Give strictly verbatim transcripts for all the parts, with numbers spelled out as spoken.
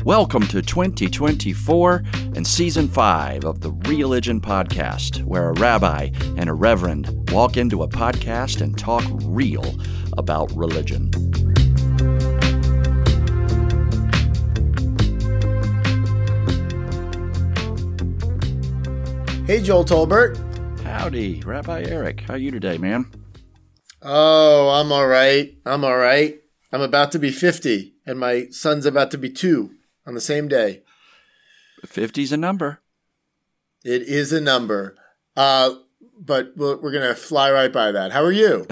Welcome to twenty twenty-four and Season five of the Religion Podcast, where a rabbi and a reverend walk into a podcast and talk real about religion. Hey, Joel Tolbert. Howdy, Rabbi Eric. How are you today, man? Oh, I'm all right. I'm all right. I'm about to be fifty, and my son's about to be two on the same day. fifty's a number. It is a number. Uh, but we're, we're going to fly right by that. How are you?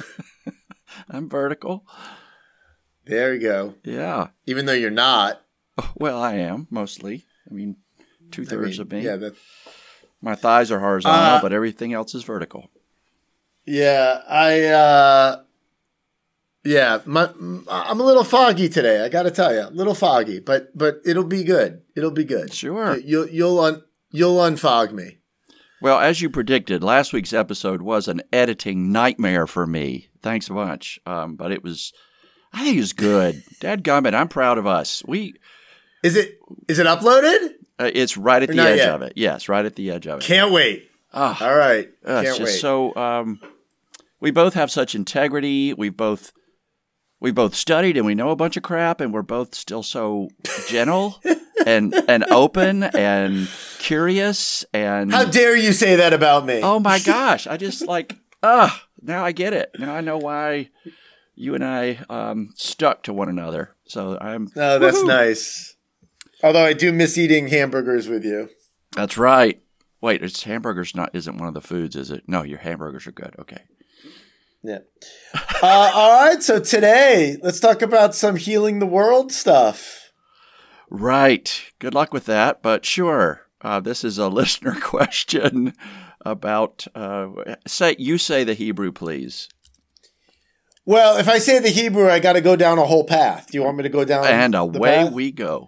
I'm vertical. There you go. Yeah. Even though you're not. Well, I am, mostly. I mean, two-thirds I mean, of me. Yeah, that, My thighs are horizontal, Uh, but everything else is vertical. yeah, I, uh, yeah, my, I'm a little foggy today. I got to tell you, a little foggy, but, but it'll be good. It'll be good. Sure. You, you'll, you'll, un, you'll unfog me. Well, as you predicted, last week's episode was an editing nightmare for me. Thanks a bunch. Um, but it was, I think it was good. Dadgummit, I'm proud of us. We, Is it, is it uploaded? uh, it's right at Or the not edge yet? of it. Yes, right at the edge of it. Can't wait. Oh, All right. uh, Can't it's just wait. so. Um, we both have such integrity. We both, we both studied, and we know a bunch of crap, and we're both still so gentle and and open and curious. And How dare you say that about me? oh my gosh, I just like ah. now I get it. Now I know why you and I um, stuck to one another. So I'm. No, that's woohoo. nice. Although I do miss eating hamburgers with you. That's right. Wait, it's hamburgers. Not isn't one of the foods, is it? No, your hamburgers are good. Okay. Yeah. Uh, all right. So today, let's talk about some healing the world stuff. Right. Good luck with that. But sure, uh, this is a listener question about. Uh, say you say the Hebrew, please. Well, if I say the Hebrew, I got to go down a whole path. Do you want me to go down? And the away path? we go.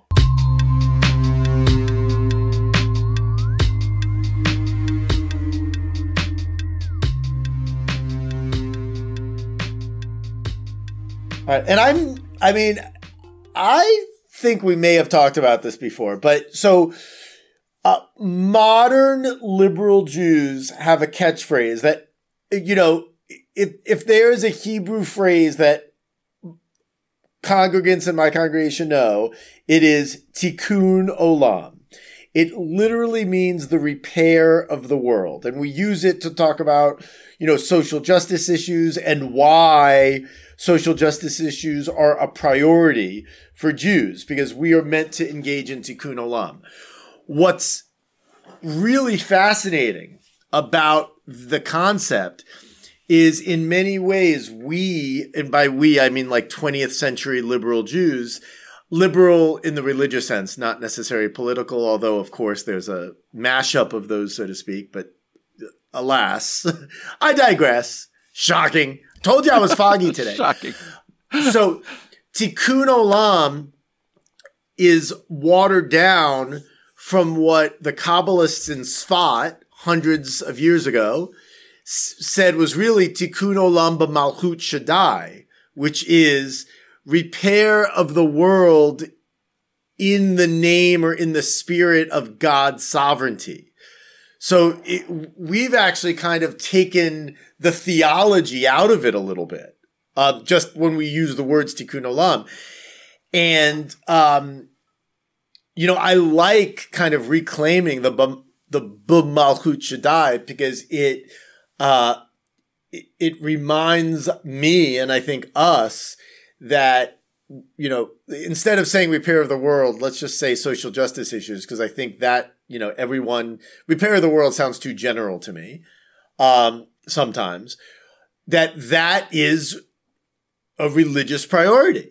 All right. And I'm, I mean, I think we may have talked about this before, but so uh, modern liberal Jews have a catchphrase that, you know, if, if there is a Hebrew phrase that congregants in my congregation know, it is tikkun olam. It literally means the repair of the world. And we use it to talk about, you know, social justice issues and why social justice issues are a priority for Jews, because we are meant to engage in tikkun olam. What's really fascinating about the concept is in many ways we, and by we I mean like twentieth century liberal Jews, liberal in the religious sense, not necessarily political, although of course there's a mashup of those, so to speak, but alas, I digress. Shocking. Told you I was foggy today. Shocking. So tikkun olam is watered down from what the Kabbalists in Sfat hundreds of years ago s- said was really tikkun olam b'malchut Shaddai, which is repair of the world in the name or in the spirit of God's sovereignty. So it, we've actually kind of taken the theology out of it a little bit, uh, just when we use the words tikkun olam. And, um, you know, I like kind of reclaiming the, b'm- the b'malchut Shaddai because it, uh, it, it reminds me, and I think us, that, you know, instead of saying repair of the world, let's just say social justice issues, because I think that, you know, everyone, repair of the world sounds too general to me, um, sometimes, that that is a religious priority.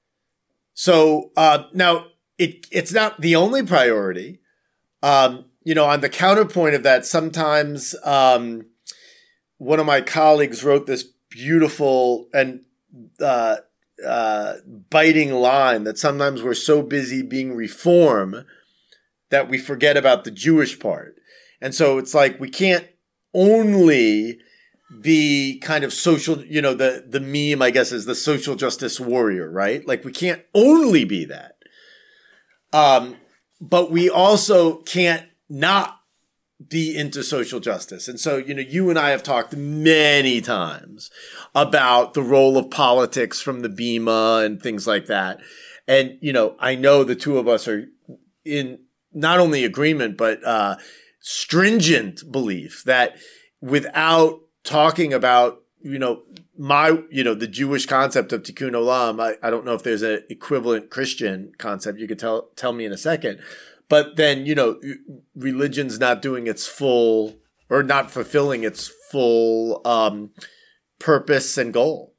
So, uh, now, it it's not the only priority. Um, you know, on the counterpoint of that, sometimes um, one of my colleagues wrote this beautiful and uh, uh, biting line that sometimes we're so busy being reform that we forget about the Jewish part. And so it's like we can't only be kind of social, you know, the, the meme, I guess, is the social justice warrior, right? Like we can't only be that. Um, but we also can't not be into social justice. And so, you know, you and I have talked many times about the role of politics from the Bema and things like that. And, you know, I know the two of us are in not only agreement, but uh, stringent belief that without talking about, you know, my, you know, the Jewish concept of tikkun olam, I, I don't know if there's an equivalent Christian concept. You could tell tell me in a second. But then, you know, religion's not doing its full or not fulfilling its full um, purpose and goal.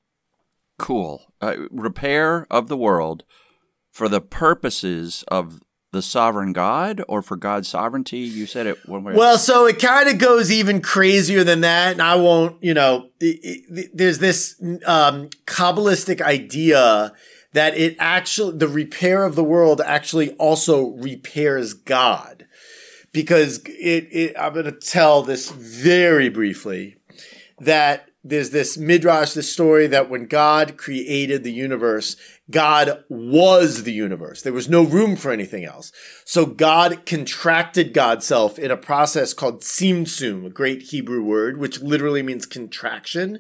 Cool. Uh, repair of the world for the purposes of the sovereign God or for God's sovereignty? You said it one way. Well, so it kind of goes even crazier than that. And I won't, you know, it, it, there's this um, Kabbalistic idea that it actually, the repair of the world actually also repairs God. Because it, it I'm going to tell this very briefly, that there's this midrash, this story that when God created the universe, God was the universe. There was no room for anything else. So God contracted God's self in a process called tzimtzum, a great Hebrew word, which literally means contraction.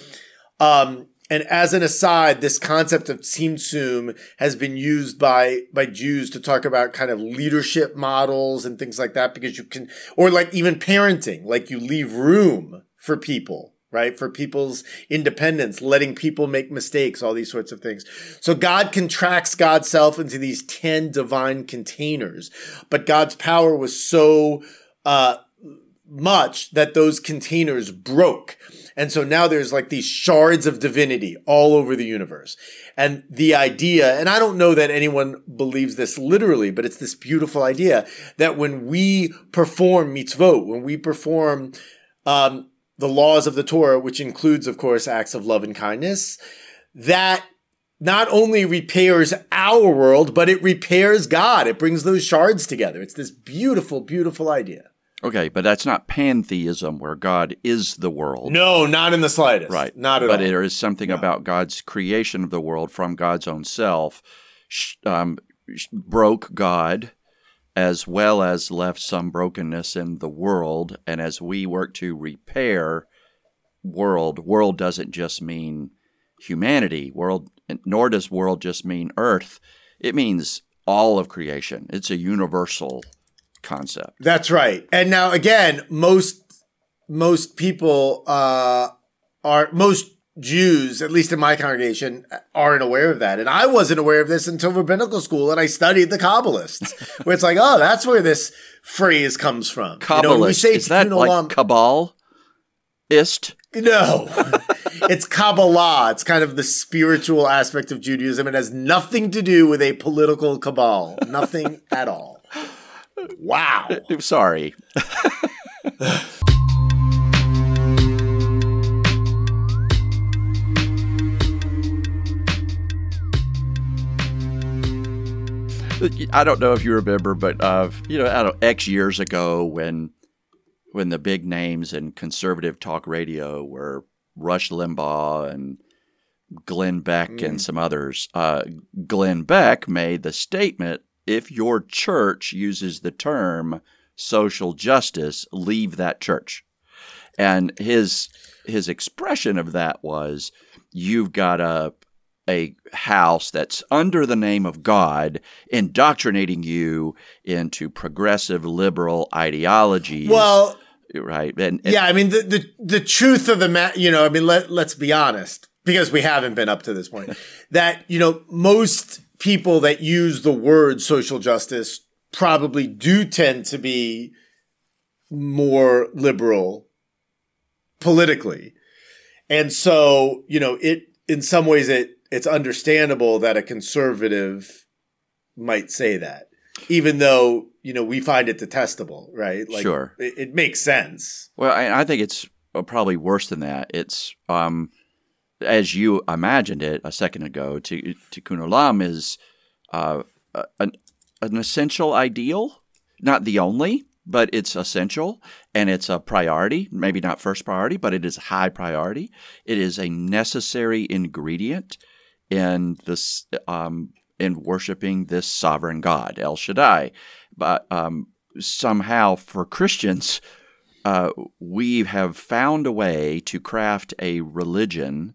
Um, and as an aside, this concept of tzimtzum has been used by, by Jews to talk about kind of leadership models and things like that, because you can, or like even parenting, like you leave room for people. Right? For people's independence, letting people make mistakes, all these sorts of things. So God contracts God's self into these ten divine containers, but God's power was so uh, much that those containers broke. And so now there's like these shards of divinity all over the universe. And the idea, and I don't know that anyone believes this literally, but it's this beautiful idea that when we perform mitzvot, when we perform um the laws of the Torah, which includes, of course, acts of love and kindness, that not only repairs our world, but it repairs God. It brings those shards together. It's this beautiful, beautiful idea. Okay, but that's not pantheism where God is the world. No, not in the slightest. Right. Not at but all. But there is something no. about God's creation of the world from God's own self, um, broke God, as well as left some brokenness in the world. And as we work to repair world, world doesn't just mean humanity, world, nor does world just mean earth. It means all of creation. It's a universal concept. That's right. And now, again, most most people uh, are, most Jews, at least in my congregation, aren't aware of that. And I wasn't aware of this until rabbinical school, and I studied the Kabbalists, where it's like, oh, that's where this phrase comes from. Kabbalist. You know, we say Is that like olam, Kabbalist? No. It's Kabbalah. It's kind of the spiritual aspect of Judaism. It has nothing to do with a political cabal. Nothing at all. Wow. I'm sorry. I don't know if you remember, but uh, you know, I don't know, X years ago when when the big names in conservative talk radio were Rush Limbaugh and Glenn Beck mm. and some others, uh, Glenn Beck made the statement, if your church uses the term social justice, leave that church. And his his expression of that was, you've got a a house that's under the name of God indoctrinating you into progressive liberal ideologies. Well, right. And, and yeah, I mean, the, the, the truth of the matter, you know, I mean, let, let's be honest, because we haven't been up to this point, that, you know, most people that use the word social justice probably do tend to be more liberal politically. And so, you know, it, in some ways it, it's understandable that a conservative might say that, even though, you know, we find it detestable, right? Like, sure. It, it makes sense. Well, I, I think it's probably worse than that. It's, um, as you imagined it a second ago, to tikkun olam is uh, an, an essential ideal, not the only, but it's essential, and it's a priority, maybe not first priority, but it is a high priority. It is a necessary ingredient in this um, in worshiping this sovereign God, El Shaddai. But um, somehow for Christians, uh, we have found a way to craft a religion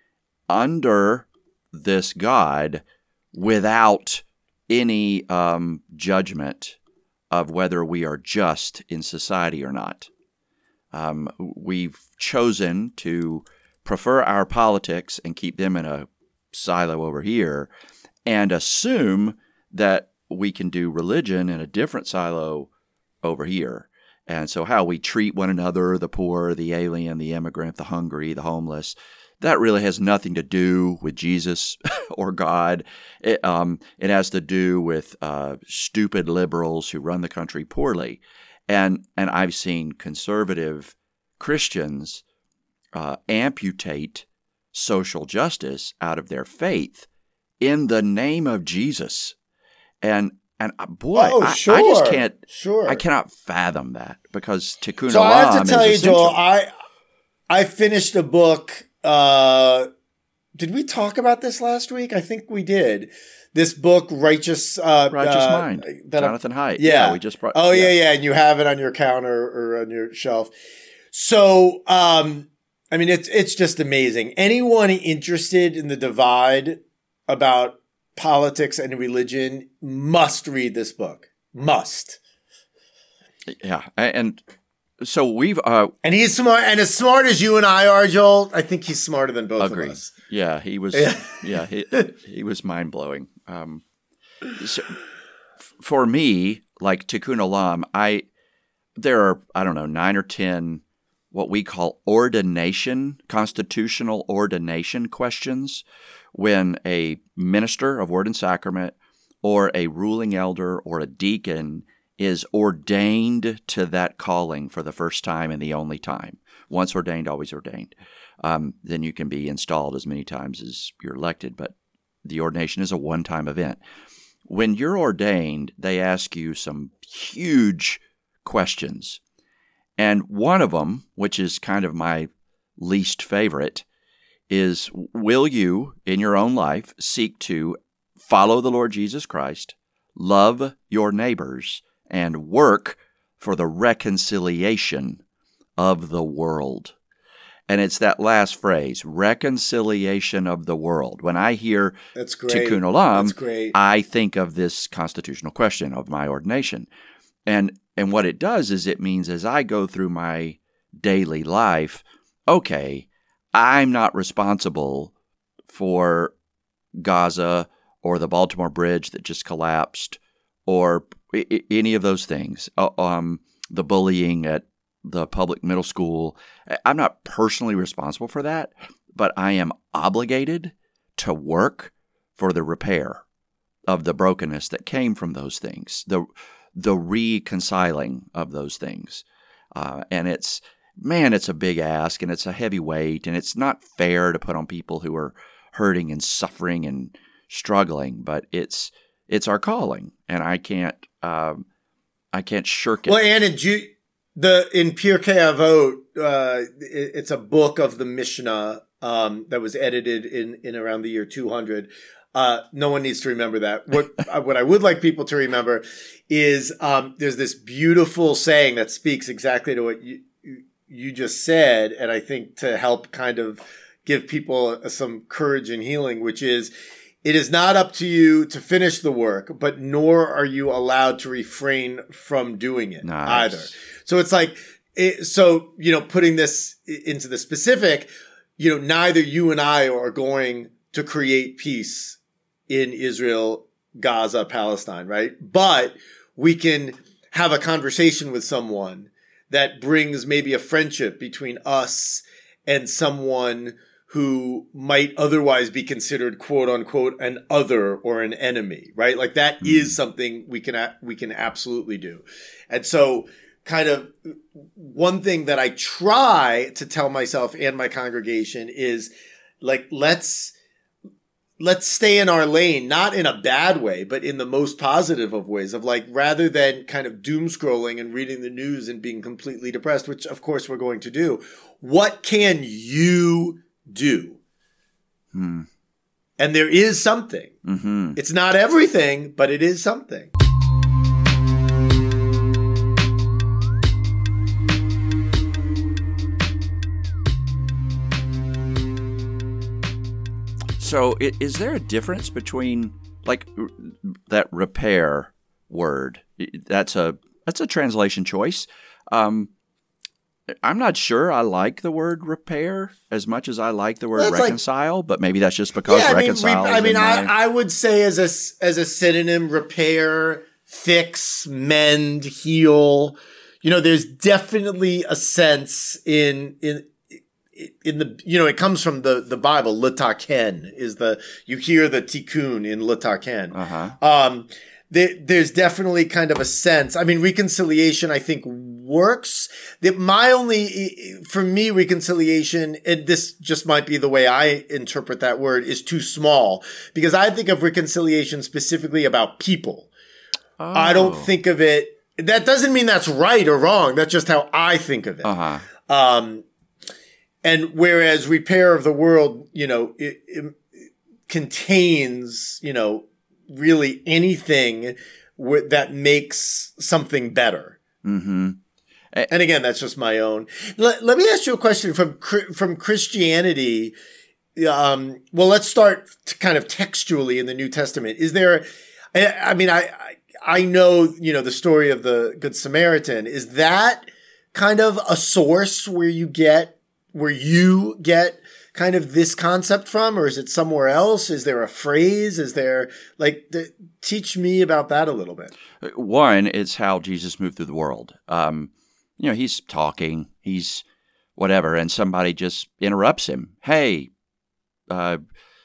under this God without any um, judgment of whether we are just in society or not. Um, we've chosen to prefer our politics and keep them in a silo over here and assume that we can do religion in a different silo over here. And so how we treat one another, the poor, the alien, the immigrant, the hungry, the homeless, that really has nothing to do with Jesus or God. It, um, it has to do with uh, stupid liberals who run the country poorly. And and I've seen conservative Christians uh, amputate social justice out of their faith in the name of Jesus. And and uh, boy, oh, I, sure, I just can't. Sure. I cannot fathom that because Tikkun So I have Olam to tell is you, essential. Joel, I I finished a book. Uh, did we talk about this last week? I think we did. This book, Righteous uh, Righteous uh, Mind, that Jonathan Haidt. Yeah. yeah, we just brought. Oh yeah. yeah, yeah, and you have it on your counter or on your shelf. So, um, I mean, it's it's just amazing. Anyone interested in the divide about politics and religion must read this book. Must. Yeah, and so we've uh, and he's smart, and as smart as you and I are, Joel. I think he's smarter than both agreed. of us. Yeah, he was. Yeah, yeah he he was mind blowing. Um, so f- for me, like Tikkun Olam, I there are I don't know nine or ten what we call ordination, constitutional ordination questions when a minister of word and sacrament or a ruling elder or a deacon is ordained to that calling for the first time and the only time. Once ordained, always ordained. Um, then you can be installed as many times as you're elected, but the ordination is a one-time event. When you're ordained, they ask you some huge questions. And one of them, which is kind of my least favorite, is will you, in your own life, seek to follow the Lord Jesus Christ, love your neighbors, and work for the reconciliation of the world? And it's that last phrase, reconciliation of the world. When I hear That's great. Tikkun Olam, That's great. I think of this constitutional question of my ordination. And and what it does is it means as I go through my daily life, okay, I'm not responsible for Gaza or the Baltimore Bridge that just collapsed or I- any of those things, uh, um, the bullying at the public middle school. I'm not personally responsible for that, but I am obligated to work for the repair of the brokenness that came from those things, the the reconciling of those things. Uh, and it's, man, it's a big ask and it's a heavy weight and it's not fair to put on people who are hurting and suffering and struggling, but it's it's our calling, and I can't um, I can't shirk it. Well, and in Ju- the in Pirkei Avot, uh, it, it's a book of the Mishnah um, that was edited in in around the year two hundred. Uh, no one needs to remember that. What what I would like people to remember is um, there's this beautiful saying that speaks exactly to what you you just said, and I think to help kind of give people some courage and healing, which is, it is not up to you to finish the work, but nor are you allowed to refrain from doing it Nice. either. So it's like, it, so, you know, putting this into the specific, you know, neither you and I are going to create peace in Israel, Gaza, Palestine, right? But we can have a conversation with someone that brings maybe a friendship between us and someone who might otherwise be considered, quote unquote, an other or an enemy, right? Like that mm. is something we can, we can absolutely do. And so kind of one thing that I try to tell myself and my congregation is like, let's, let's stay in our lane, not in a bad way, but in the most positive of ways, of like, rather than kind of doom scrolling and reading the news and being completely depressed, which of course we're going to do. What can you do? Hmm. And there is something. Mm-hmm. It's not everything, but it is something. So is there a difference between, like, that repair word? That's a that's a translation choice. Um, I'm not sure I like the word repair as much as I like the word Well, reconcile, like, but maybe that's just because yeah, I mean, reconcile. Re- I mean, I, my... I would say as a as a synonym, repair, fix, mend, heal. You know, there's definitely a sense in in in the, you know, it comes from the the Bible. Litaken is the, you hear the tikkun in litaken. Uh-huh. Um, there, there's definitely kind of a sense. I mean, reconciliation, I think, works. That my only, for me, reconciliation, and this just might be the way I interpret that word, is too small, because I think of reconciliation specifically about people. Oh. I don't think of it. That doesn't mean that's right or wrong. That's just how I think of it. Uh-huh. Um, and whereas repair of the world, you know, it, it contains, you know, really anything w- that makes something better. Mm-hmm. And again, that's just my own. Let, let me ask you a question from from Christianity. Um, well, let's start t- kind of textually in the New Testament. Is there? I, I mean, I I know, you know, the story of the Good Samaritan. Is that kind of a source where you get where you get kind of this concept from, or is it somewhere else? Is there a phrase? Is there, like, the, teach me about that a little bit. One, it's how Jesus moved through the world. Um, you know, he's talking, he's whatever, and somebody just interrupts him. Hey, uh,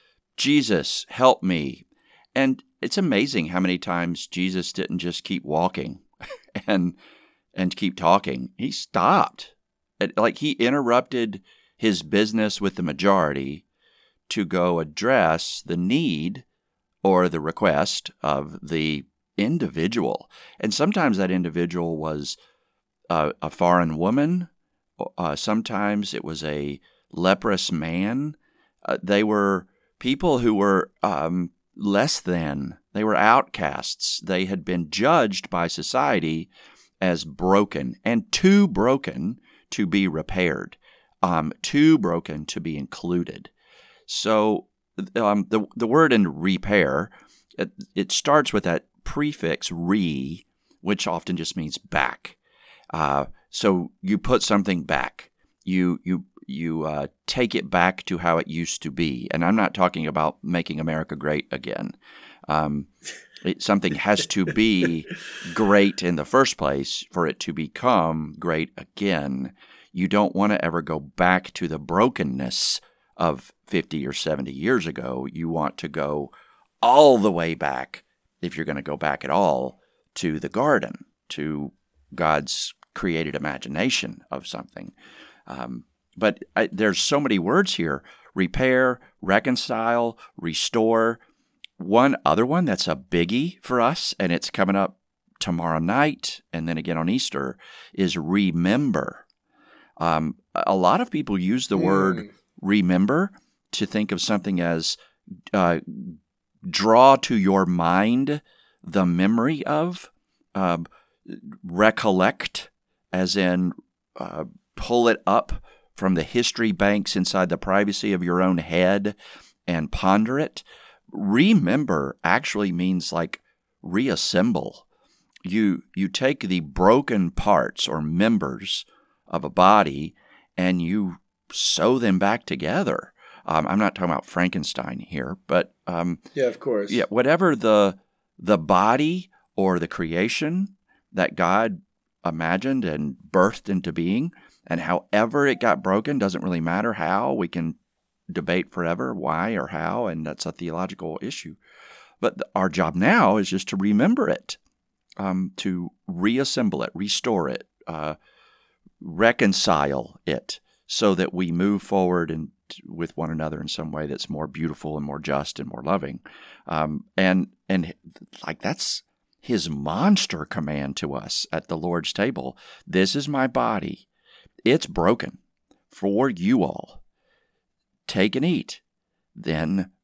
Jesus, help me. And it's amazing how many times Jesus didn't just keep walking and and keep talking. He stopped. It, like, he interrupted his business with the majority to go address the need or the request of the individual. And sometimes that individual was uh, a foreign woman. Uh, sometimes it was a leprous man. Uh, they were people who were um, less than. They were outcasts. They had been judged by society as broken, and too broken to be repaired. Um, too broken to be included. So um, the the word in repair, it, it starts with that prefix re, which often just means back. Uh, so you put something back. You you you uh, take it back to how it used to be. And I'm not talking about making America great again. Um, it, something has to be great in the first place for it to become great again. You don't want to ever go back to the brokenness of fifty or seventy years ago. You want to go all the way back, if you're going to go back at all, to the garden, to God's created imagination of something. Um, but I, there's so many words here: repair, reconcile, restore. One other one that's a biggie for us, and it's coming up tomorrow night and then again on Easter, is remember. Um, a lot of people use the mm. word remember to think of something as uh, draw to your mind the memory of, uh, recollect, as in uh, pull it up from the history banks inside the privacy of your own head and ponder it. Remember actually means like reassemble. You you take the broken parts or members of a body and you sew them back together. Um, I'm not talking about Frankenstein here, but um, yeah, of course. Yeah, whatever the the body or the creation that God imagined and birthed into being, and however it got broken, doesn't really matter how. We can debate forever why or how, and that's a theological issue. But the, our job now is just to remember it, um, to reassemble it, restore it, uh, reconcile it, so that we move forward and with one another in some way that's more beautiful and more just and more loving. Um, and and like that's his monster command to us at the Lord's table. This is my body. It's broken for you all. Take and eat. Then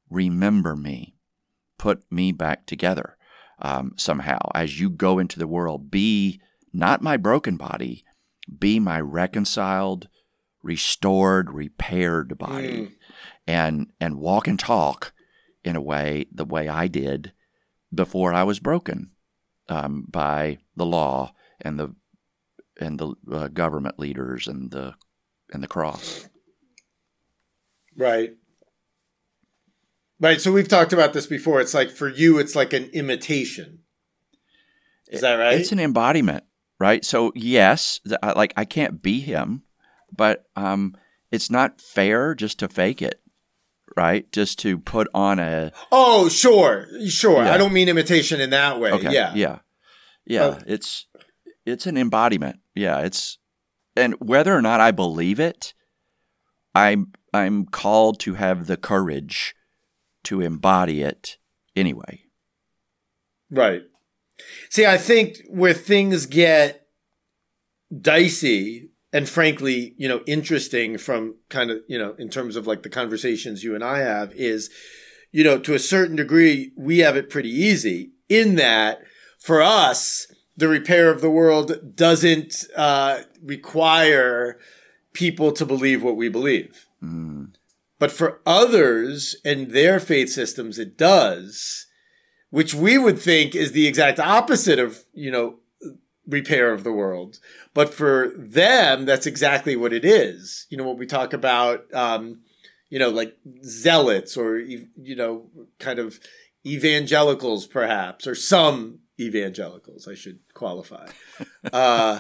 remember me, put me back together um, somehow. As you go into the world, be not my broken body, be my reconciled, restored, repaired body, mm. and and walk and talk in a way, the way I did before I was broken um, by the law and the and the uh, government leaders and the and the cross. Right. Right. So we've talked about this before. It's like for you, it's like an imitation. Is that right? It's an embodiment, right? So yes, like I can't be him, but um, it's not fair just to fake it. Right? Just to put on a... Oh, sure. Sure. Yeah. I don't mean imitation in that way. Okay. Yeah. Yeah. Yeah. Uh, it's it's an embodiment. Yeah. It's... And whether or not I believe it, I'm, I'm called to have the courage to embody it anyway. Right. See, I think where things get dicey... and frankly, you know, interesting from kind of, you know, in terms of like the conversations you and I have is, you know, to a certain degree, we have it pretty easy in that for us, the repair of the world doesn't uh, require people to believe what we believe. Mm. But for others and their faith systems, it does, which we would think is the exact opposite of, you know, repair of the world. But for them, that's exactly what it is. You know, when we talk about, um, you know, like zealots or, you know, kind of evangelicals, perhaps, or some evangelicals, I should qualify. Uh,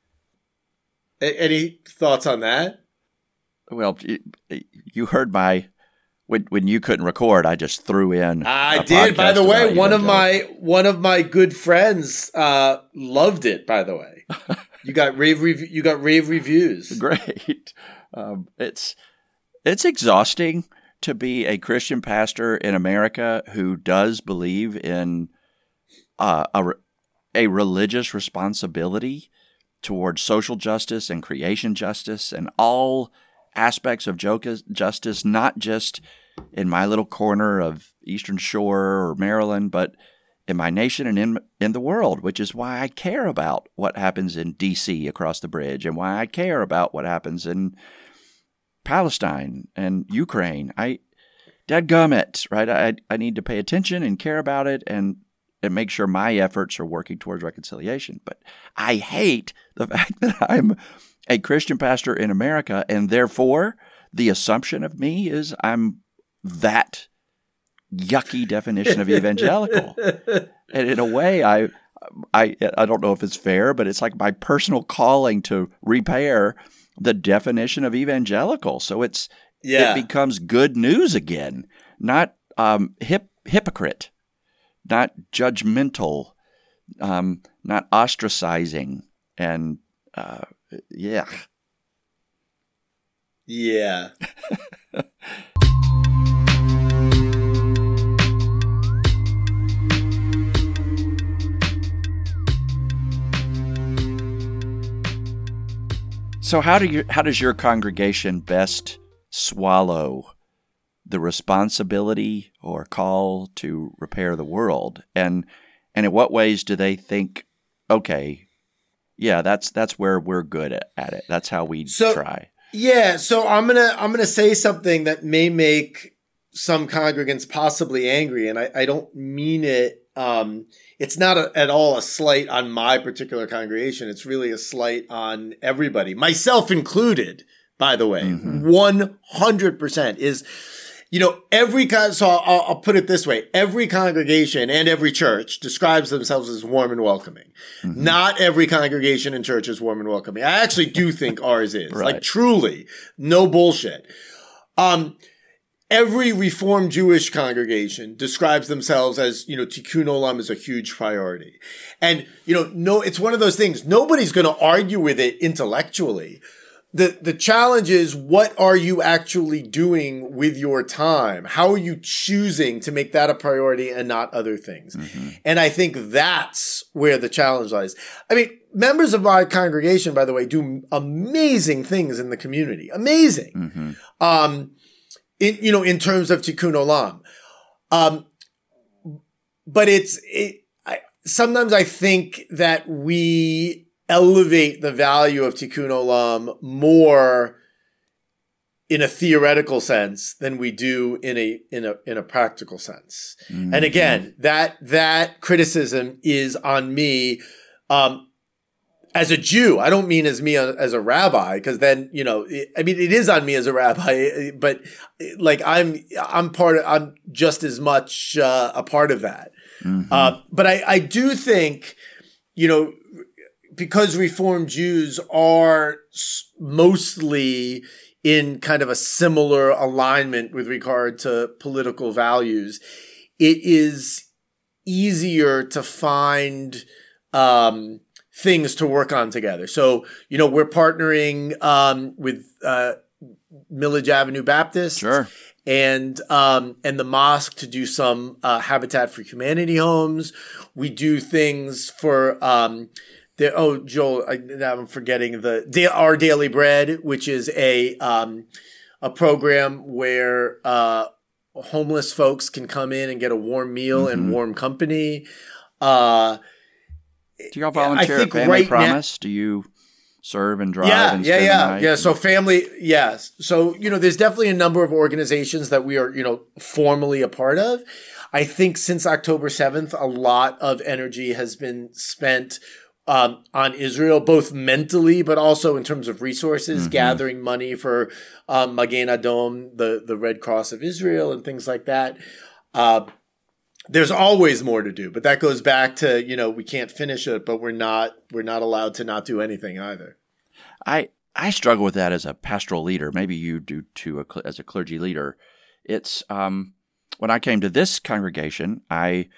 any thoughts on that? Well, you heard my... When when you couldn't record, I just threw in. I did. By the way, one of my one of my good friends uh, loved it. By the way, you got rave rev- you got rave reviews. Great. Um, it's it's exhausting to be a Christian pastor in America who does believe in uh, a a religious responsibility towards social justice and creation justice and all aspects of justice, not just in my little corner of Eastern Shore or Maryland, but in my nation and in in the world, which is why I care about what happens in D C across the bridge and why I care about what happens in Palestine and Ukraine. I, dadgummit, right? I, I need to pay attention and care about it and, and make sure my efforts are working towards reconciliation. But I hate the fact that I'm a Christian pastor in America, and therefore the assumption of me is I'm that yucky definition of evangelical. And in a way, I, I, I don't know if it's fair, but it's like my personal calling to repair the definition of evangelical. So it's yeah. it becomes good news again, not um, hip, hypocrite, not judgmental, um, not ostracizing, and uh, yeah. Yeah. So how do you how does your congregation best swallow the responsibility or call to repair the world? And and in what ways do they think, okay, yeah, that's that's where we're good at, at it. That's how we so, try. Yeah, so I'm gonna I'm gonna say something that may make some congregants possibly angry, and I, I don't mean it. Um, it's not a, at all a slight on my particular congregation. It's really a slight on everybody, myself included. By the way, one hundred percent is. You know, every con- so I'll, I'll put it this way: every congregation and every church describes themselves as warm and welcoming. Mm-hmm. Not every congregation and church is warm and welcoming. I actually do think ours is, right. Like truly, no bullshit. Um, every Reformed Jewish congregation describes themselves as, you know, Tikkun Olam is a huge priority, and you know, no, it's one of those things. Nobody's going to argue with it intellectually. The the challenge is, what are you actually doing with your time? How are you choosing to make that a priority and not other things? Mm-hmm. And I think that's where the challenge lies. I mean, members of my congregation, by the way, do amazing things in the community. Amazing. Mm-hmm. Um, in, you know, in terms of Tikkun Olam. Um, but it's it, I, sometimes I think that we elevate the value of Tikkun Olam more in a theoretical sense than we do in a in a in a practical sense. Mm-hmm. And again, that that criticism is on me um, as a Jew. I don't mean as me as a rabbi, because then, you know, it, I mean, it is on me as a rabbi, but like I'm I'm part of, I'm just as much uh, a part of that. Mm-hmm. Uh, but I I do think, you know, because Reform Jews are mostly in kind of a similar alignment with regard to political values, it is easier to find um, things to work on together. So, you know, we're partnering um, with uh, Millage Avenue Baptist. Sure. And um, and the mosque to do some uh, Habitat for Humanity homes. We do things for um, the oh Joel, I, now I'm forgetting the Our Daily Bread, which is a um, a program where uh, homeless folks can come in and get a warm meal mm-hmm. and warm company. Uh, do y'all volunteer at Family right Promise? Now, do you serve and drive? Yeah, and yeah, yeah, yeah. And- so family, yes. So, you know, there's definitely a number of organizations that we are, you know, formally a part of. I think since October seventh, a lot of energy has been spent um, on Israel, both mentally, but also in terms of resources, mm-hmm. gathering money for um, Magen Adom, the, the Red Cross of Israel, and things like that. Uh, There's always more to do, but that goes back to, you know, we can't finish it, but we're not we're not allowed to not do anything either. I I struggle with that as a pastoral leader. Maybe you do too, as a clergy leader. It's um, when I came to this congregation, I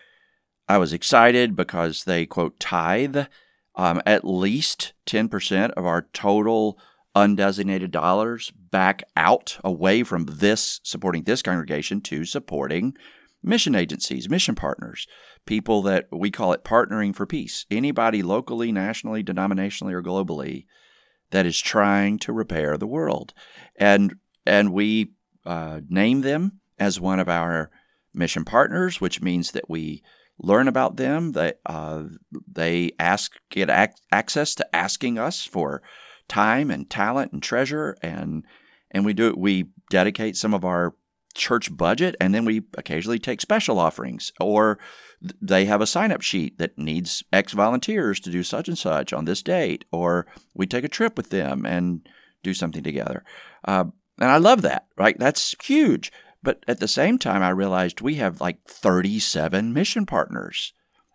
I was excited because they quote tithe um, at least ten percent of our total undesignated dollars back out away from this supporting this congregation to supporting mission agencies, mission partners, people that we call it partnering for peace. Anybody locally, nationally, denominationally, or globally that is trying to repair the world. And and we uh, name them as one of our mission partners, which means that we learn about them. They, uh, they ask get ac- access to asking us for time and talent and treasure, and and we do we dedicate some of our church budget, and then we occasionally take special offerings, or they have a sign-up sheet that needs X volunteers to do such and such on this date, or we take a trip with them and do something together. Uh, and I love that, right? That's huge. But at the same time, I realized we have like thirty-seven mission partners.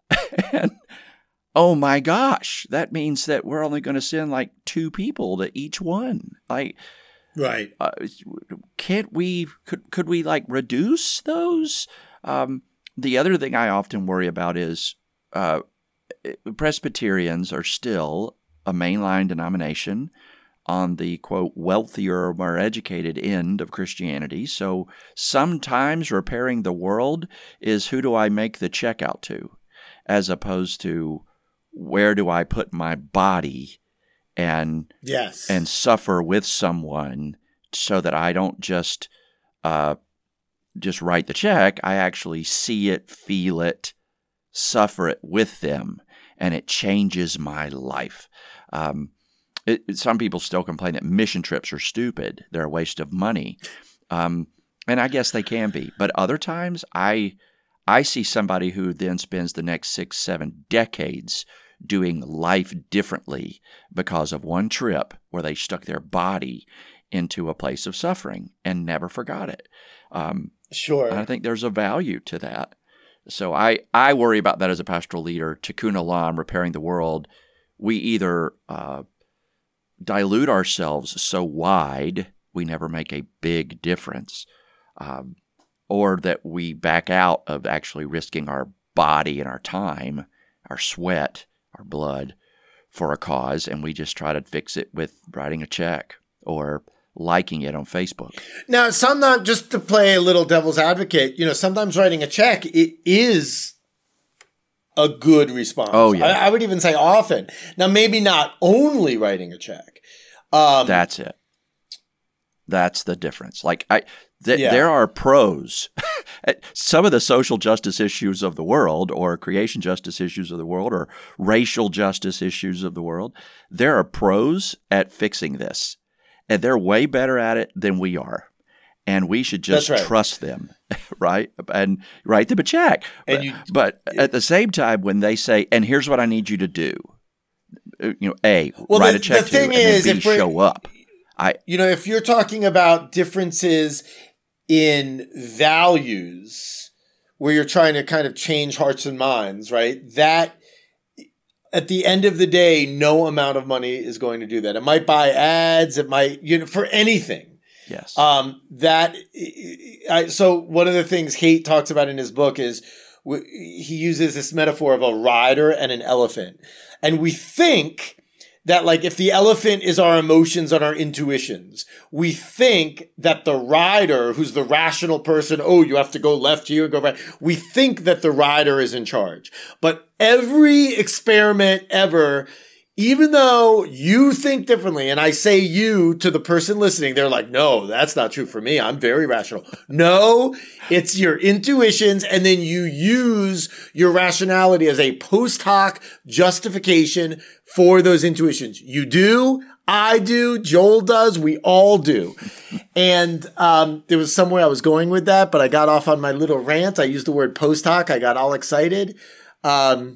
And oh my gosh, that means that we're only going to send like two people to each one. Like, Right. Uh, can't we, could, could we like reduce those? Um, the other thing I often worry about is uh, Presbyterians are still a mainline denomination on the, quote, wealthier or more educated end of Christianity. So sometimes repairing the world is who do I make the check out to, as opposed to where do I put my body and yes, and suffer with someone, so that I don't just uh, just write the check. I actually see it, feel it, suffer it with them, and it changes my life. Um, it, some people still complain that mission trips are stupid; they're a waste of money, um, and I guess they can be. But other times, I I see somebody who then spends the next six, seven decades doing life differently because of one trip where they stuck their body into a place of suffering and never forgot it. Um, sure. I think there's a value to that. So I, I worry about that as a pastoral leader. Tikkun Olam, repairing the world, we either uh, dilute ourselves so wide we never make a big difference, um, or that we back out of actually risking our body and our time, our sweat, our blood for a cause, and we just try to fix it with writing a check or liking it on Facebook. Now, sometimes, just to play a little devil's advocate, you know, sometimes writing a check, it is a good response. Oh, yeah. I, I would even say often. Now, maybe not only writing a check. Um, That's it. That's the difference. Like I, th- Yeah. there are pros. Some of the social justice issues of the world, or creation justice issues of the world, or racial justice issues of the world, there are pros at fixing this, and they're way better at it than we are. And we should just That's right. trust them, right? And write them a check. And but, you- but at the same time, when they say, "And here's what I need you to do," you know, A, Well, write the- a check the to, thing and then is, B, if we're- show up. I You know, if you're talking about differences in values where you're trying to kind of change hearts and minds, right? That at the end of the day, no amount of money is going to do that. It might buy ads. It might, you know, for anything. yes, Um, that, I, so one of the things Haidt talks about in his book is w- he uses this metaphor of a rider and an elephant. And we think that, like, if the elephant is our emotions and our intuitions, we think that the rider, who's the rational person, oh, you have to go left here, go right. We think that the rider is in charge. But every experiment ever, even though you think differently, and I say you to the person listening, they're like, no, that's not true for me. I'm very rational. No, it's your intuitions, and then you use your rationality as a post hoc justification for those intuitions. You do, I do, Joel does, we all do. And um, there was somewhere I was going with that, but I got off on my little rant. I used the word post hoc. I got all excited. Um,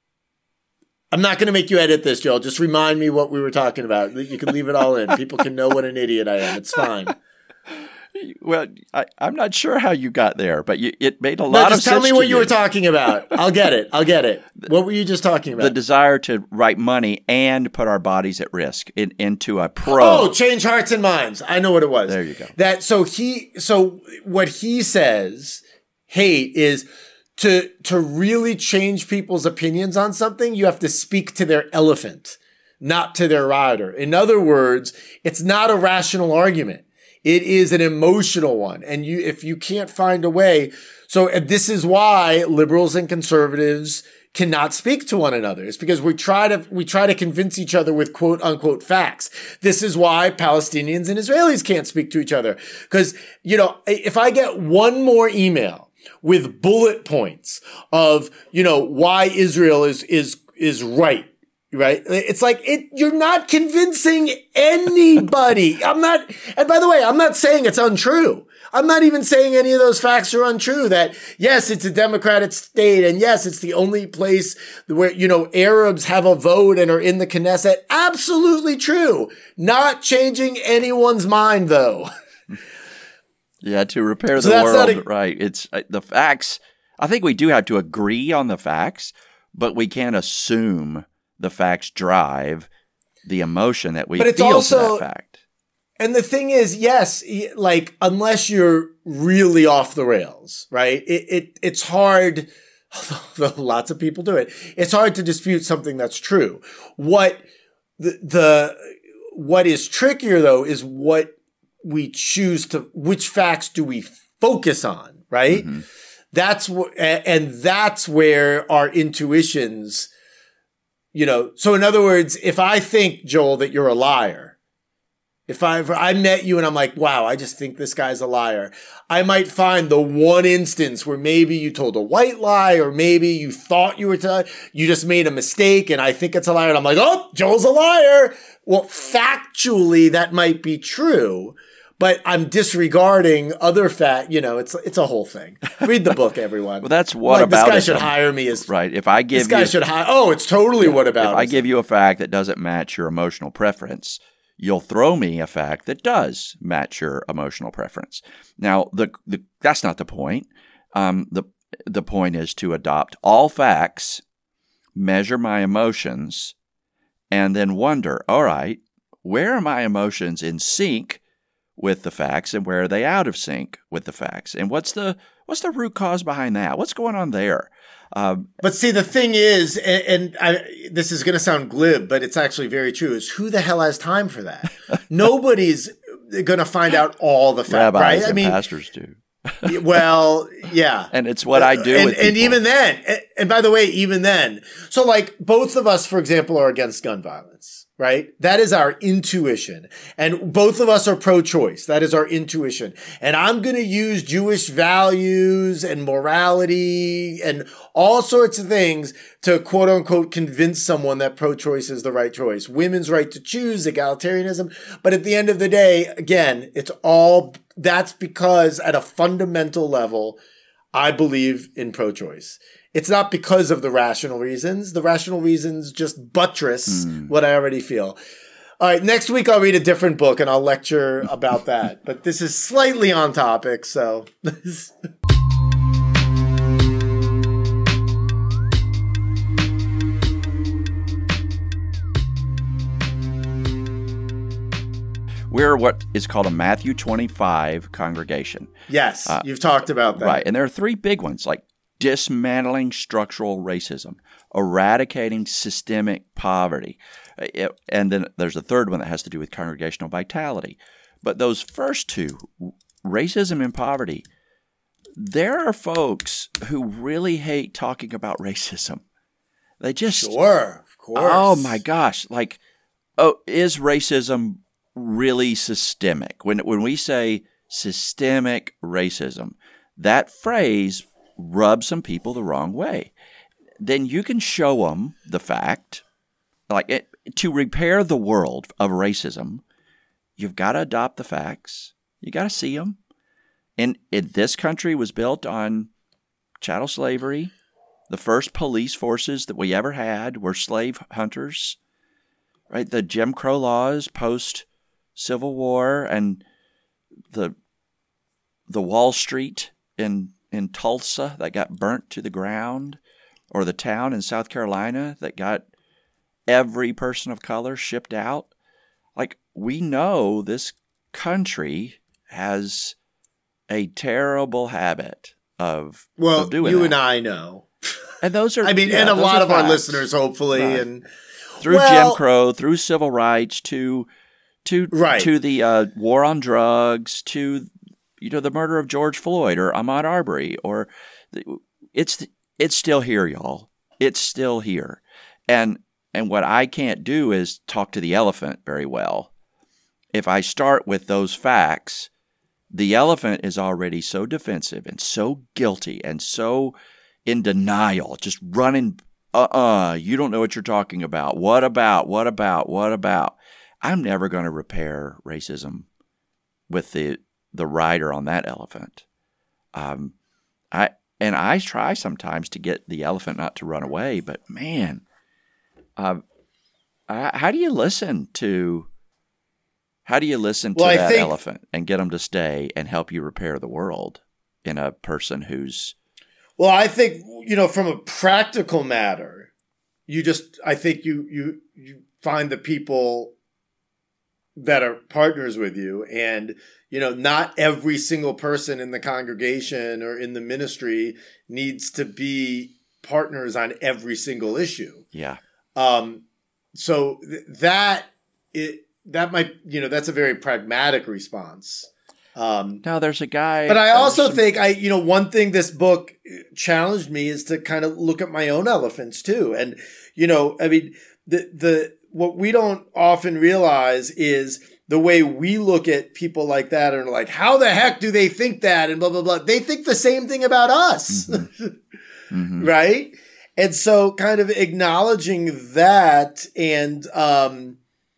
I'm not going to make you edit this, Joel. Just remind me what we were talking about. You can leave it all in. People can know what an idiot I am. It's fine. well, I, I'm not sure how you got there, but you, it made a No, lot of just sense. tell me to what you were talking about. I'll get it. I'll get it. What were you just talking The about? desire to write money and put our bodies at risk in, into a pro. Oh, change hearts and minds. I know what it was. There you go. That so he so what he says, Haidt, is to to really change people's opinions on something, you have to speak to their elephant, not to their rider. In other words, it's not a rational argument. It is an emotional one. And you if you can't find a way, so this is why liberals and conservatives cannot speak to one another. It's because we try to we try to convince each other with quote unquote facts. This is why Palestinians and Israelis can't speak to each other. Because, you know, if I get one more email with bullet points of, you know, why Israel is is is right. Right? It's like it you're not convincing anybody. I'm not and by the way, I'm not saying it's untrue. I'm not even saying any of those facts are untrue. That yes, it's a democratic state, and yes, it's the only place where, you know, Arabs have a vote and are in the Knesset. Absolutely true. Not changing anyone's mind though. Yeah, to repair So the that's not world, a- right? It's uh, the facts. I think we do have to agree on the facts, but we can't assume the facts drive the emotion that we But it's feel also- to that fact. And the thing is, yes, y- like unless you're really off the rails, right? It, it it's hard. Although lots of people do it, it's hard to dispute something that's true. What the the what is trickier though is what we choose to. Which facts do we focus on? Right. Mm-hmm. That's what, and that's where our intuitions. You know. So in other words, if I think, Joel, that you're a liar. If I ever, I met you and I'm like, wow, I just think this guy's a liar. I might find the one instance where maybe you told a white lie, or maybe you thought you were telling, you just made a mistake and I think it's a liar. And I'm like, oh, Joel's a liar. Well, factually, that might be true, but I'm disregarding other fact. You know, it's it's a whole thing. Read the book, everyone. Well, that's what like, about this guy it, should then. hire me as Right. If I give this guy you, should hire. Oh, it's totally what about if I us. give you a fact that doesn't match your emotional preference, you'll throw me a fact that does match your emotional preference. Now, the, the that's not the point. Um, the the point is to adopt all facts, measure my emotions, and then wonder, all right, where are my emotions in sync with the facts, and where are they out of sync with the facts? And what's the what's the root cause behind that? What's going on there? Um, But see, the thing is, and, and I, this is going to sound glib, but it's actually very true, is who the hell has time for that? Nobody's going to find out all the facts, rabbis right? I and mean, pastors do. well, yeah. And it's what I do and, with and people. even then, and, and by the way, even then, so like both of us, for example, are against gun violence. right? That is our intuition. And both of us are pro-choice. That is our intuition. And I'm going to use Jewish values and morality and all sorts of things to quote unquote convince someone that pro-choice is the right choice. Women's right to choose, egalitarianism. But at the end of the day, again, it's all, that's because at a fundamental level, I believe in pro-choice. It's not because of the rational reasons. The rational reasons just buttress mm. what I already feel. All right, next week I'll read a different book and I'll lecture about that. But this is slightly on topic, so. We're what is called a Matthew twenty-five congregation. Yes, uh, you've talked about that. Right, and there are three big ones, like dismantling structural racism, eradicating systemic poverty, and then there's a third one that has to do with congregational vitality. But those first two, racism and poverty, there are folks who really hate talking about racism. They just... Sure, of course. Oh, my gosh. Like, oh, is racism really systemic? When when we say systemic racism, that phrase rubs some people the wrong way. Then you can show them the fact, like it, to repair the world of racism, you've got to adopt the facts. You got to see them. And it, this country was built on chattel slavery. The first police forces that we ever had were slave hunters, right? The Jim Crow laws post Civil War and the the Wall Street in in Tulsa that got burnt to the ground, or the town in South Carolina that got every person of color shipped out. Like, we know this country has a terrible habit of, well, of doing you that. and I know. And those are, I mean, yeah, and a lot of facts. Our listeners, hopefully, right. and through well, Jim Crow, through civil rights, to to right. to the uh, war on drugs, to you know the murder of George Floyd or Ahmaud Arbery, or the, it's it's still here, y'all. It's still here, and and what I can't do is talk to the elephant very well. If I start with those facts, the elephant is already so defensive and so guilty and so in denial, just running. Uh-uh, you don't know what you're talking about. What about, what about, what about? I'm never going to repair racism with the the rider on that elephant. Um, I and I try sometimes to get the elephant not to run away, but man, uh, I, how do you listen to how do you listen to well, that think, elephant and get them to stay and help you repair the world in a person who's Well, I think, you know, from a practical matter, you just, I think you, you, you find the people that are partners with you, and, you know, not every single person in the congregation or in the ministry needs to be partners on every single issue. Yeah. Um, so th- that, it, that might, you know, that's a very pragmatic response. Um, no, there's a guy. But I also some... think I, you know, one thing this book challenged me is to kind of look at my own elephants too. And, you know, I mean, the, the, what we don't often realize is the way we look at people like that and like, how the heck do they think that? And blah, blah, blah. They think the same thing about us. Mm-hmm. Mm-hmm. Right. And so kind of acknowledging that and, um,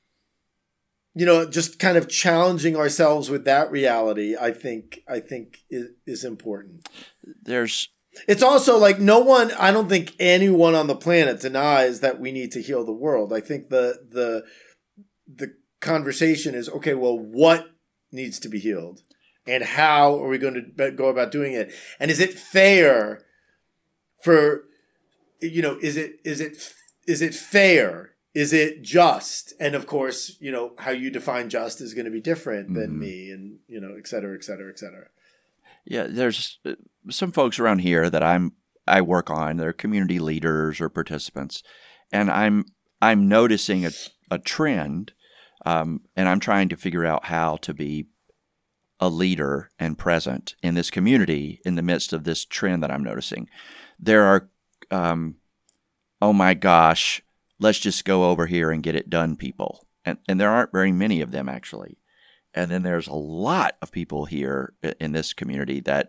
you know, just kind of challenging ourselves with that reality, I think, I think is, is important. There's, it's also like no one, I don't think anyone on the planet denies that we need to heal the world. I think the, the, the conversation is, okay, well, what needs to be healed and how are we going to go about doing it? And is it fair for, you know, is it, is it, is it fair? Is it just? And of course, you know, how you define just is going to be different than mm-hmm. me and, you know, et cetera, et cetera, et cetera. Yeah, there's some folks around here that I'm I work on. They're community leaders or participants. And I'm I'm noticing a, a trend, um, and I'm trying to figure out how to be a leader and present in this community in the midst of this trend that I'm noticing. There are, um, oh my gosh, let's just go over here and get it done people. And, and there aren't very many of them, actually. And then there's a lot of people here in this community that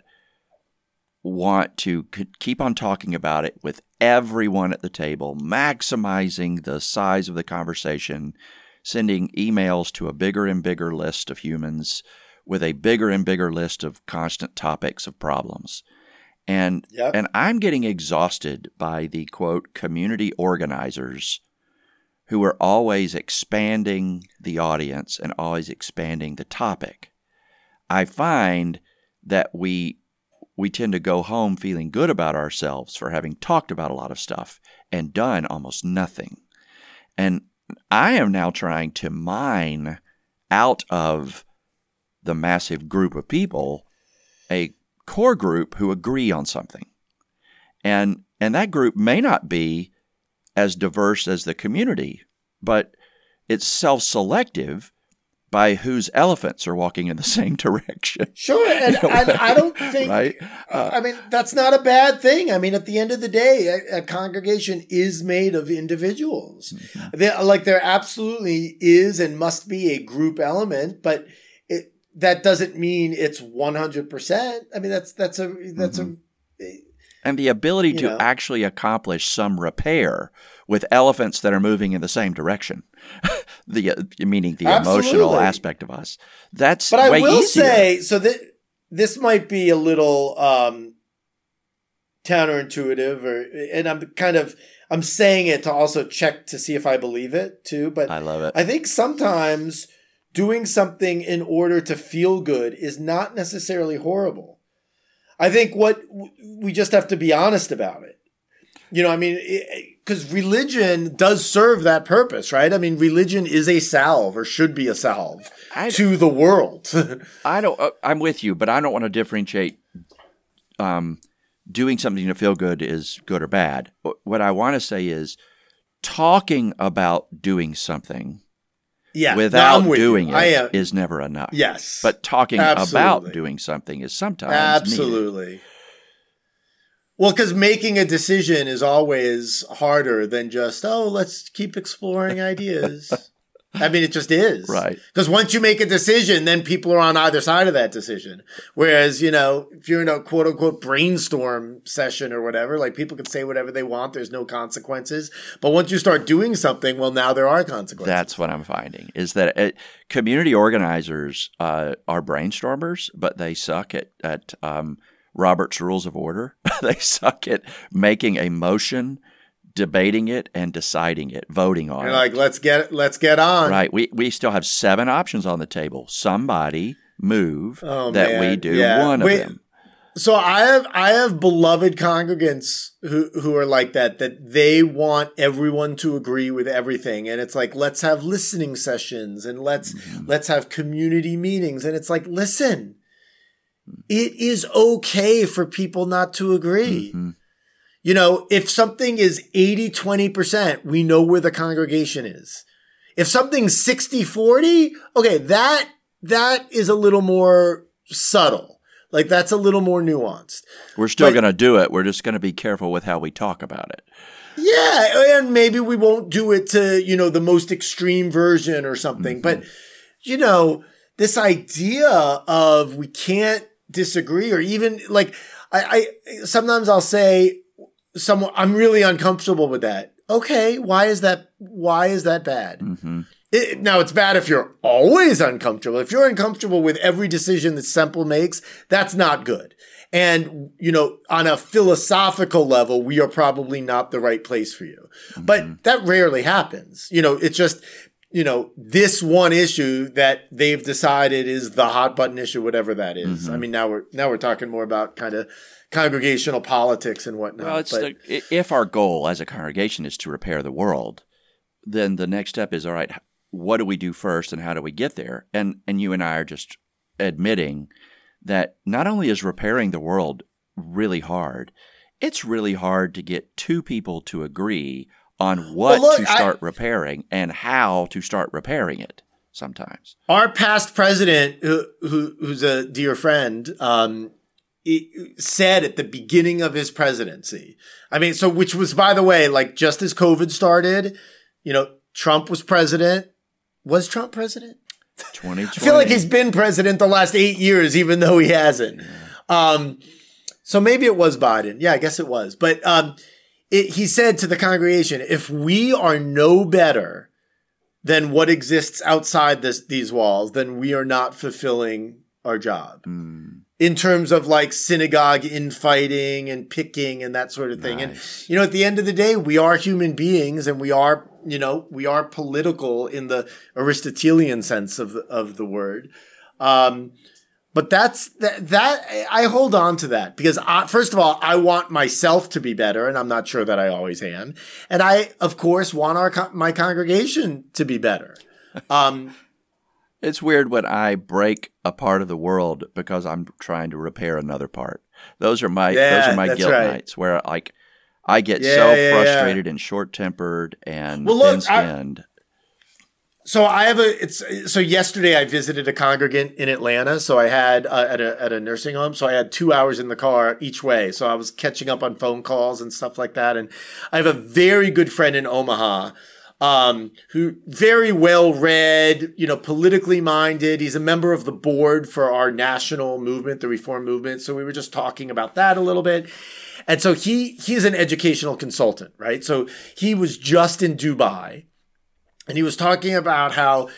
want to keep on talking about it with everyone at the table, maximizing the size of the conversation, sending emails to a bigger and bigger list of humans with a bigger and bigger list of constant topics of problems. And yep. and I'm getting exhausted by the, quote, community organizers who are always expanding the audience and always expanding the topic. I find that we we tend to go home feeling good about ourselves for having talked about a lot of stuff and done almost nothing. And I am now trying to mine out of the massive group of people a core group who agree on something. And and that group may not be as diverse as the community, but it's self-selective by whose elephants are walking in the same direction. Sure, and I, I don't think, right? Uh, I mean, that's not a bad thing. I mean, at the end of the day, a, a congregation is made of individuals. Mm-hmm. They, like there absolutely is and must be a group element, but it, that doesn't mean it's one hundred percent. I mean, that's that's a that's mm-hmm. a and the ability to know. actually accomplish some repair with elephants that are moving in the same direction, the uh, meaning the Absolutely. emotional aspect of us. That's but I way will easier. say so that this might be a little um, counterintuitive, or and I'm kind of I'm saying it to also check to see if I believe it too. But I love it. I think sometimes doing something in order to feel good is not necessarily horrible. I think what we just have to be honest about it. You know, I mean, because religion does serve that purpose, right? I mean, religion is a salve or should be a salve I, to the world. I don't, uh, I'm with you, but I don't want to differentiate um, doing something to feel good is good or bad. What I want to say is talking about doing something yeah, without no, doing you. it I, uh, is never enough. Yes. But talking Absolutely. about doing something is sometimes Absolutely. needed. Well, because making a decision is always harder than just, oh, let's keep exploring ideas. I mean, it just is. Right. Because once you make a decision, then people are on either side of that decision. Whereas, you know, if you're in a quote unquote brainstorm session or whatever, like people can say whatever they want. There's no consequences. But once you start doing something, well, now there are consequences. That's what I'm finding is that it, community organizers uh, are brainstormers, but they suck at, at um, Robert's Rules of Order. They suck at making a motion, debating it, and deciding it, voting on You're it. like, let's get let's get on. Right. We we still have seven options on the table. Somebody move oh, that man. we do yeah. one of Wait, them. So I have I have beloved congregants who who are like that, that they want everyone to agree with everything. And it's like, let's have listening sessions and let's mm-hmm. let's have community meetings. And it's like, listen, it is okay for people not to agree. Mm-hmm. You know, if something is eighty twenty percent, we know where the congregation is. If something's sixty forty, okay, that that is a little more subtle. Like, that's a little more nuanced. We're still going to do it. We're just going to be careful with how we talk about it. Yeah, and maybe we won't do it to, you know, the most extreme version or something. Mm-hmm. But, you know, this idea of we can't disagree, or even like I, I sometimes I'll say someone, I'm really uncomfortable with that. Okay, why is that? Why is that bad? Mm-hmm. It, now it's bad if you're always uncomfortable. If you're uncomfortable with every decision that Semple makes, that's not good. And, you know, on a philosophical level, we are probably not the right place for you. Mm-hmm. But that rarely happens. You know, it's just, you know, this one issue that they've decided is the hot button issue, whatever that is. Mm-hmm. I mean, now we're now we're talking more about kind of congregational politics and whatnot. Well, it's but, the, if our goal as a congregation is to repair the world, then the next step is, all right, what do we do first and how do we get there? And and you and I are just admitting that not only is repairing the world really hard, it's really hard to get two people to agree on what well, look, to start I, repairing and how to start repairing it sometimes. Our past president, who, who who's a dear friend, um, it said at the beginning of his presidency. I mean, so which was, by the way, like just as COVID started, you know, Trump was president. Was Trump president? twenty twenty. I feel like he's been president the last eight years, even though he hasn't. Yeah. Um, so maybe it was Biden. Yeah, I guess it was. But um, it, he said to the congregation, if we are no better than what exists outside this, these walls, then we are not fulfilling our job. Mm. In terms of like synagogue infighting and picking and that sort of thing. Nice. And, you know, at the end of the day, we are human beings and we are, you know, we are political in the Aristotelian sense of the, of the word. Um, but that's that, that I hold on to that because I, first of all, I want myself to be better and I'm not sure that I always am. And I, of course, want our, my congregation to be better. Um, It's weird when I break a part of the world because I'm trying to repair another part. Those are my yeah, those are my guilt right. nights where like I get yeah, so yeah, frustrated yeah. and short-tempered and well, look, thin-skinned. I, so I have a it's so yesterday I visited a congregant in Atlanta. So I had uh, at a at a nursing home. So I had two hours in the car each way. So I was catching up on phone calls and stuff like that. And I have a very good friend in Omaha. Um, who very well read, you know, politically minded. He's a member of the board for our national movement, the Reform Movement. So we were just talking about that a little bit. And so he, he's an educational consultant, right? So he was just in Dubai and he was talking about how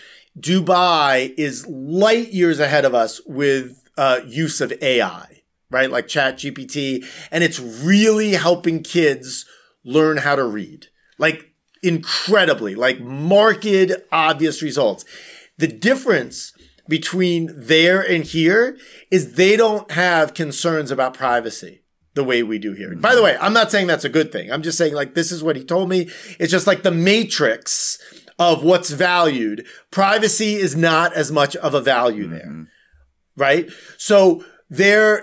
Dubai is light years ahead of us with, uh, use of A I, right? Like Chat G P T. And it's really helping kids learn how to read. Like, incredibly, like marked, obvious results. The difference between there and here is they don't have concerns about privacy the way we do here. Mm-hmm. By the way, I'm not saying that's a good thing. I'm just saying like this is what he told me. It's just like the matrix of what's valued. Privacy is not as much of a value mm-hmm. there, right? So their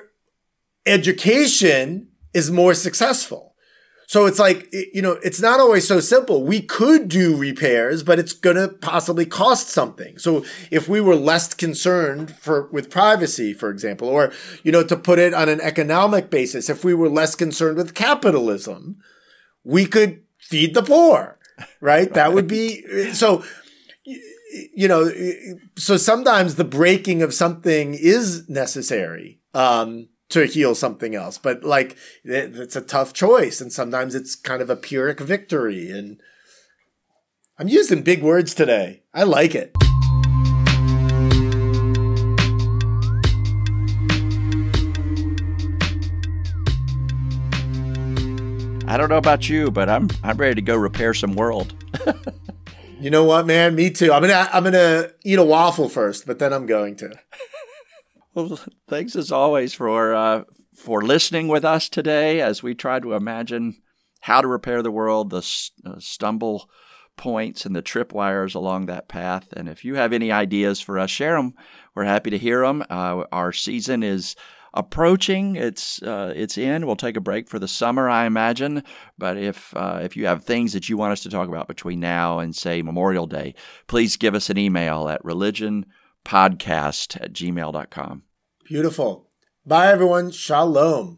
education is more successful. So it's like, you know, it's not always so simple. We could do repairs, but it's going to possibly cost something. So if we were less concerned for with privacy, for example, or, you know, to put it on an economic basis, if we were less concerned with capitalism, we could feed the poor, right? That would be so, you know, so sometimes the breaking of something is necessary. Um, to heal something else. But like, it's a tough choice. And sometimes it's kind of a Pyrrhic victory. And I'm using big words today. I like it. I don't know about you, but I'm I'm ready to go repair some world. You know what, man? Me too. I'm gonna I'm gonna eat a waffle first, but then I'm going to. Well, thanks as always for uh, for listening with us today as we try to imagine how to repair the world, the uh, stumble points and the tripwires along that path. And if you have any ideas for us, share them. We're happy to hear them. Uh, our season is approaching. It's uh, it's in. We'll take a break for the summer, I imagine. But if uh, if you have things that you want us to talk about between now and, say, Memorial Day, please give us an email at religion podcast at gmail dot com. Beautiful. Bye, everyone. Shalom.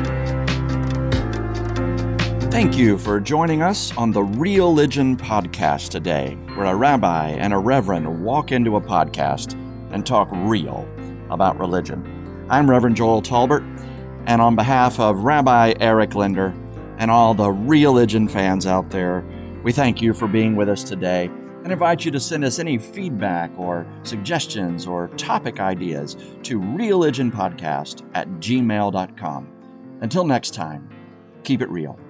Thank you for joining us on the Real-Ligion Podcast today, where a rabbi and a reverend walk into a podcast and talk real about religion. I'm Reverend Joel Talbert, and on behalf of Rabbi Eric Linder and all the Real-Ligion fans out there, we thank you for being with us today and invite you to send us any feedback or suggestions or topic ideas to real ligion podcast at gmail dot com. Until next time, keep it real.